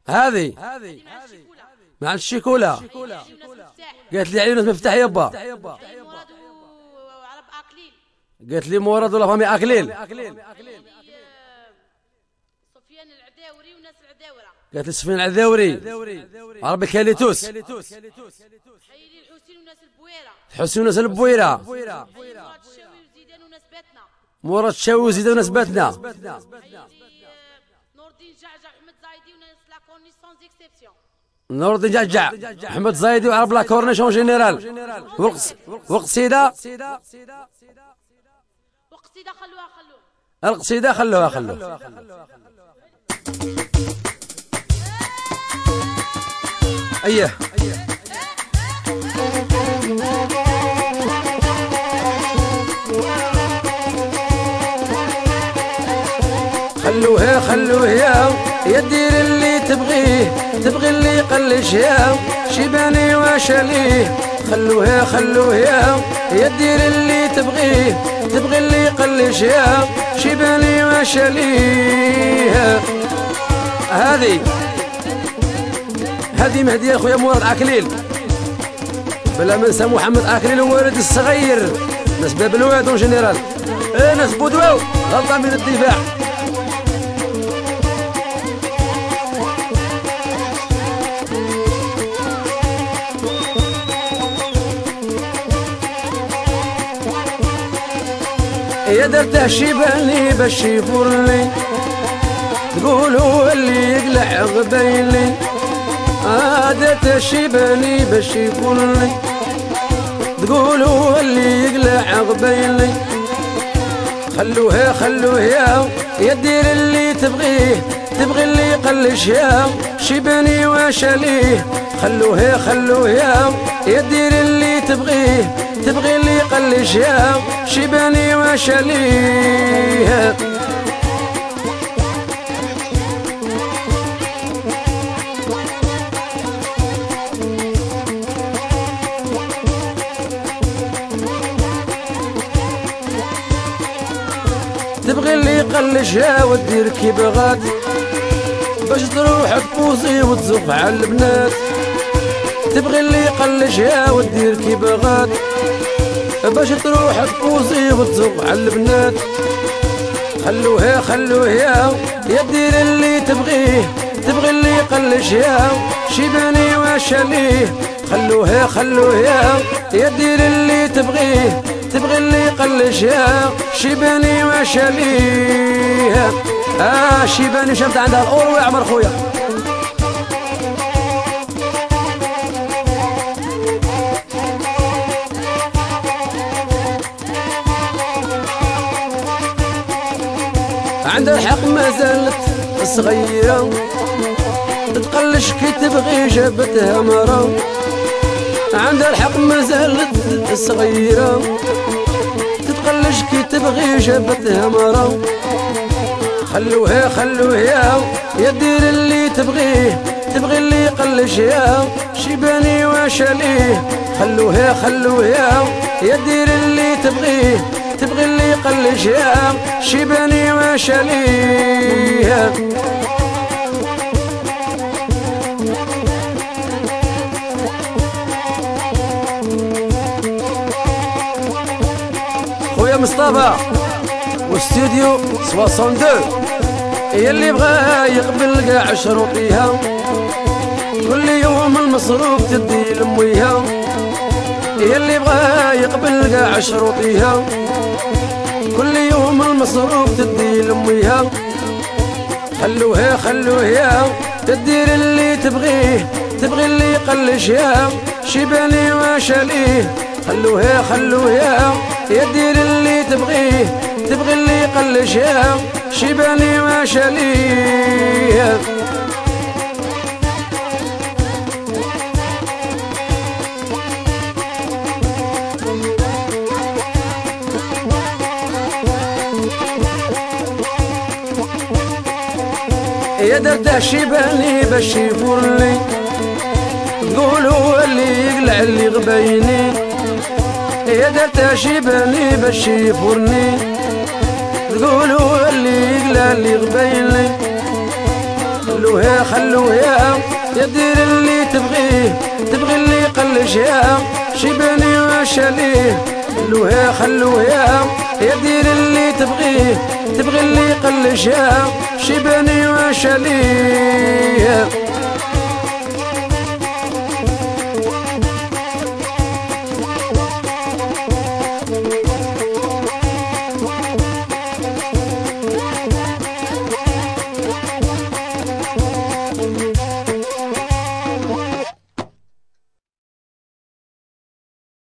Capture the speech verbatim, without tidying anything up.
هذه مع الشيكولا. قالت لي عيونس مفتاح يبا. قالت لي مراد ولا فامي اكليل. سفيان العداوري وناس العداوره. قالت لي سفيان العداوري عربي كاليتوس. حيلي الحسين وناس البويره. حسين وناس البويره. مراد الشاوي وزيدان وناس باتنا. نور الدين جعجع احمد زايدي وناس لا كورنيش سون اكسبسيون. نور الدين جعجع احمد زايدي وعرب لا كورنيش اون جينيرال. والقصيده وقصيده خلوها خلوها. القصيده خلوها خلوها. ايه خلوها خلوه يا يا دير اللي تبغيه، تبغي اللي يقلش يا شيباني وشاليه. خلوها خلوه يا يا دير اللي تبغيه، تبغي اللي يقلش يا شيباني وشاليه. هذه هذه مهدي اخويا مراد عكليل بلا ما ننسى محمد عكليل وولد الصغير ناس باب الواد اون جينيرال. ايه ناس بودواو غلطه من الدفاع. يا درته شيباني باش يفورني، تقولوا اللي يقلع غبيلي. آه درته شيباني باش يفورني، تقولوا اللي يقلع غبيلي. خلوها خلوه يا يا دير اللي تبغيه، تبغي اللي يقلش يا شيباني وشاليه. خلوها خلوه يا يا دير اللي تبغيه، تبغي اللي يقلش يا شيباني وشاليه. تبغي اللي يقلشها ودير كي بغات، باش تروح تبوسي وتزف على البنات. تبغي اللي يقلشها ودير كي بغات، باش تروح تبوسي وتزف على البنات. خلوها خلوه يا يا دير اللي تبغيه، تبغي اللي يقلش يا شيباني وشاليه. خلوها خلوه يا يا دير اللي تبغيه، تبغي اللي يقلش يا شيباني وشاليه. اه شيباني شفت عندها الاورو يا عمر خويا. عندها الحق ما زالت صغيرة، تتقلش كي تبغي جابتها مرة. عندها الحق ما زالت صغيرة، تتقلش كي تبغي جابتها مرة. خلوها خلوه يا يا دير اللي تبغيه، تبغي اللي يقلش يا شيباني وشاليه. خلوها خلوه يا يا دير اللي تبغيه، تبغي اللي يقلش يا شيباني وشاليه. خويا مصطفى واستوديو اثنين وستين هي اللي بغا يقبل كاع شروطيها، كل يوم المصروف تدي لمويها. هي اللي بغا يقبل كاع شروطيها، كل يوم المصروف تدي لمويها. خلوها خلوه يا تدير اللي تبغيه، تبغي اللي يقلش يا شيباني وشاليه. خلوها خلوه يا يا دير اللي تبغيه، تبغي اللي يقلش يا شيباني وشاليه. يا درته شيباني باش يفورني، تقولوا اللي يقلع اللي غبيني. يا درته شيباني باش يفورني، تقولوا اللي يقلع اللي غبيني. خلوها خلوها يا دير اللي تبغيه تبغي اللي يقلشها شيباني وشاليه خلوها خلوها يا دير اللي تبغيه تبغي اللي يقلشها شيباني وشاليه